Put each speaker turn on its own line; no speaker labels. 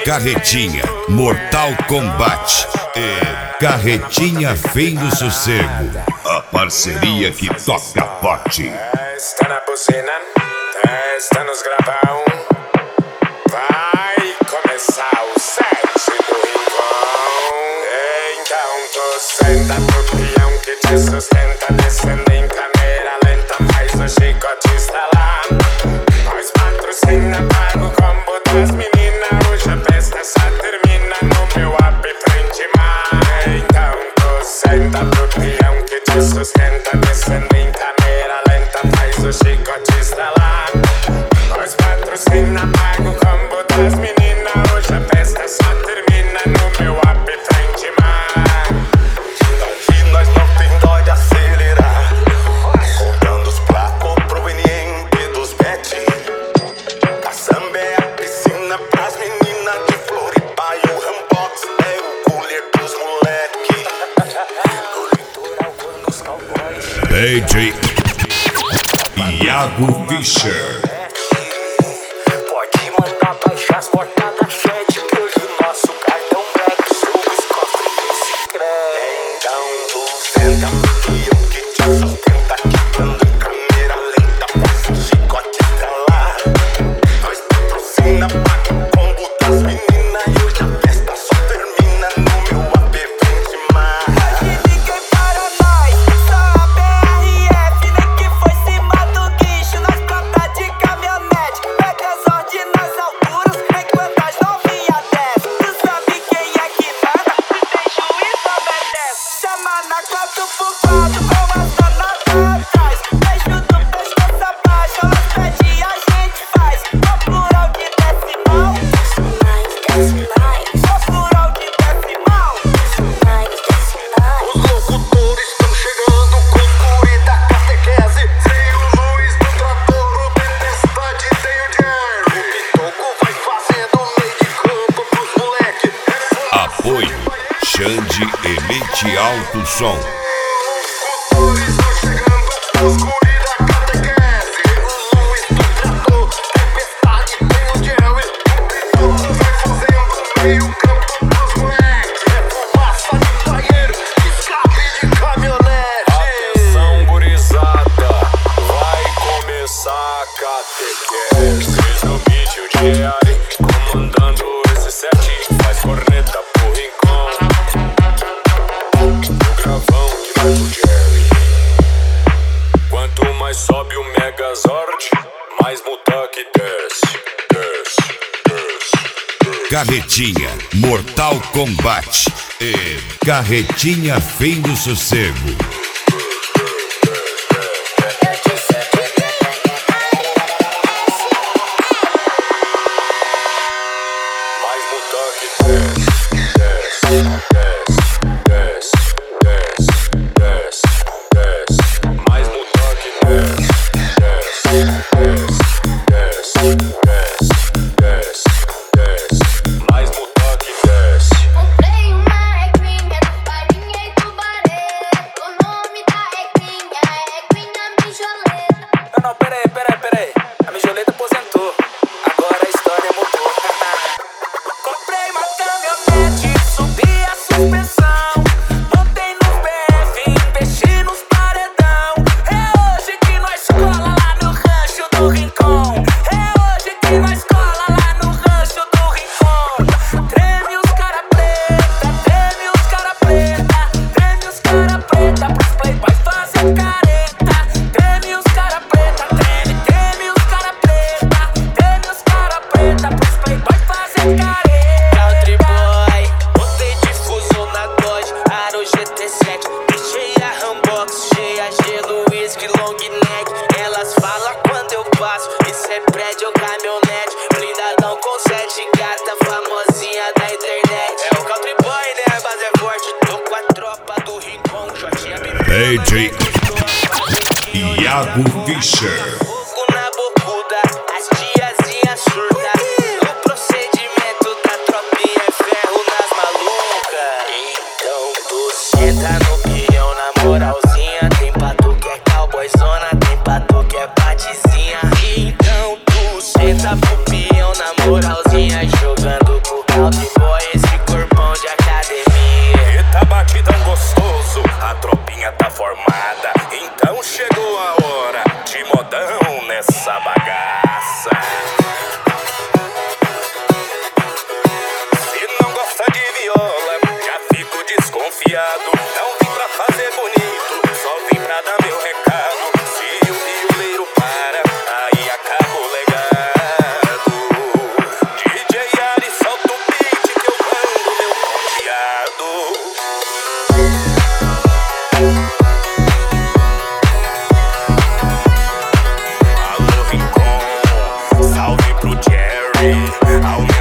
Carretinha, Mortal Kombat e Carretinha Fim do Sossego. A parceria que toca forte.
Está na buzina, está nos gravão. Vai começar o set do Rincon. Então tu senta pro peão que te sustenta, descendo em câmera lenta, faz o chicote estalar. Nós patrocina, paga o combo das meninas. Hoje a festa só termina no meu app frente mar. Então tu senta pro peão que te sustenta, descendo em câmera lenta, faz o chicote estalar. Nós patrocina, paga o combo das meninas. Hoje a festa só termina no meu app frente mar.
Daqui nós não tem dó de acelerar, contando os placos provenientes dos bet. Caçamba é a piscina pras meninas de Floripa e o Rambox é o cooler dos moleque. No litoral quando os cowboys
DJ Iago Fischer.
pode mandar baixar as portas da chat, que hoje o nosso cartão black sob os cofres desse crédito. Então tu senta pro peão que te sustenta, quebrando em câmera lenta, passa o chicote pra lá. Nós patrocina, paga o combo das meninas e hoje a festa só termina no meu AP Vende Mais.
Liguei para nós, só a BRF, nem que foi cima do guincho, nós planta de caminhonete, pega as ordens nas alturas, enquanto as novinhas desce. Tu sabe quem é que manda, se tem juízo obedece. Chama na 4x4 com a zona pra trás, beijo do pescoço abaixo, elas pedem a gente faz. O plural de decimal, o plural de decimal.
Os locutores estão chegando com o curi da catequese. Sem o Luiz do trator, o tempestade tem o Jerry. O Pitoco vai fazendo meio de campo pros moleque.
Apoio Xande Elite Alto Som.
Os locutores estão chegando com os curi da catequese. O Luiz do trator, tempestade tem o Jerry. O Pitoco vai fazendo meio campo pros moleque. É fumaça de banheiro, escape de caminhonete.
Atenção, gurizada, vai começar a catequese. No beat o Jerry, comandando esse set, faz corneta pro Rincon. No gravão que vai pro Jerry. Quanto mais sobe o Megazord, mais Mutak desce, desce, desce, desce.
Carretinha, Mortal Kombat e Carretinha Fim do Sossego.
Mais Mutak desce, desce, desce, desce, desce, desce. Mais Mutak desce, desce, desce, desce, desce, desce. Mais Mutak desce.
Comprei uma eglinha do Farinha e Tubareta. O nome da eglinha é Eglina Mijoleta.
Não, peraí. A Mijoleta aposentou. Agora a história mudou. Comprei uma caminhonete, subi a suspensão, montei no BF, investi nos paredão. É hoje que nós cola lá no rancho do Rincon. É hoje que nós cola lá no rancho do Rincon. Treme os cara preta, treme os cara preta, treme os cara preta pros playboys fazer careta. Treme os cara preta, treme os cara preta, treme os cara preta pros playboys fazer careta.
Country boy, botei difuso na Dodge, Aro GT7, deixei a Rambox cheia, gelo, whisky, long neck. Elas falam quando eu passo, isso é prédio ou caminhonete, blindadão com 7 gata, famosinha da internet. É o Country boy, né? A base é forte, tô com a tropa do Rincon, Jotinha
DJ Iago Fischer.
fogo na bocuda, as tiazinhas surda. O procedimento da tropinha é ferro nas malucas. Então tu senta no peão na moralzinha. Tem pra tu que é cowboyzona, tem pra tu que é patizinha. Então tu senta pro peão na moralzinha, jogando pro salve boy, esse corpão de academia.
E tá batidão gostoso, a tropinha tá formada. Então chegou a hora de modão nessa bagaça. Se não gosta de viola, já fico desconfiado. Não vim pra fazer bonito, só vim pra dar meu recado. Se o violeiro para, aí acaba o legado. DJ Ari, solta o beat que eu mando meu confiado. Alô Rincon, salve pro Jerry.